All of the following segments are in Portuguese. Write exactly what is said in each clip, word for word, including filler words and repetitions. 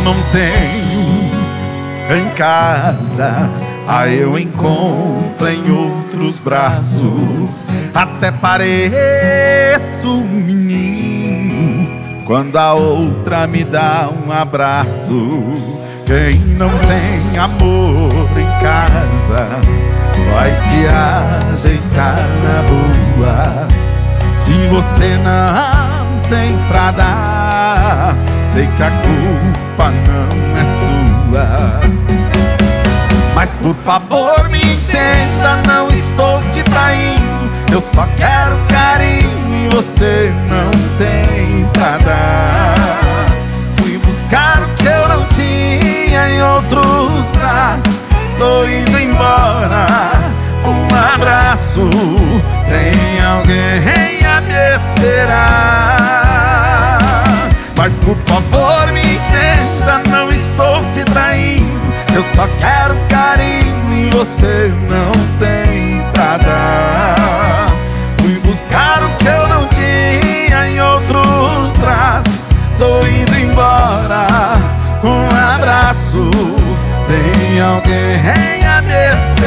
não tenho em casa, aí eu encontro em outros braços. Até pareço um menino quando a outra me dá um abraço. Quem não tem amor em casa vai se ajeitar na rua. Se você não tem pra dar, sei que a culpa não é sua. Mas por favor me entenda, não estou te traindo. Eu só quero carinho e você não tem pra dar. Fui buscar o que eu não tinha em outros braços. Tô indo embora, um abraço. Tem alguém a me esperar. Mas por favor me entenda, não estou te traindo. Eu só quero carinho e você não tem pra dar. Fui buscar o que eu não tinha em outros braços. Tô indo embora, um abraço. Tem alguém a me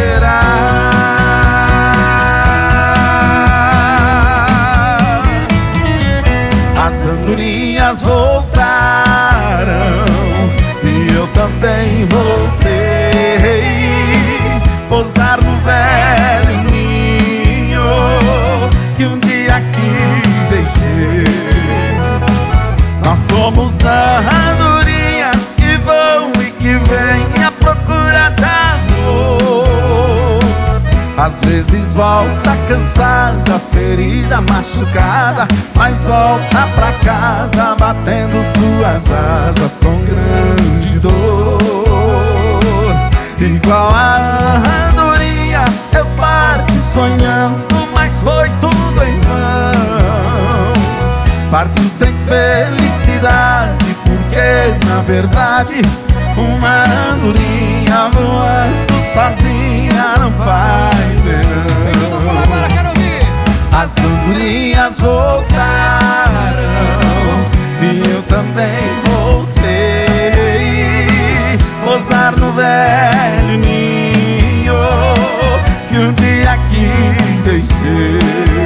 esperar. As andorinhas voltaram e eu também voltei. Pousar no velho ninho que um dia aqui deixei. Nós somos andorinhas que vão e que vêm à procura de amor. Às vezes volta cansada, ferida, machucada, mas volta pra casa batendo suas asas com grande dor. Igual a andorinha eu parti sonhando, mas foi tudo em vão. Partiu sem felicidade, porque na verdade uma andorinha voando sozinha não faz verão. As andorinhas voltaram e eu também voltei. Pousar no velho ninho que um dia aqui deixei.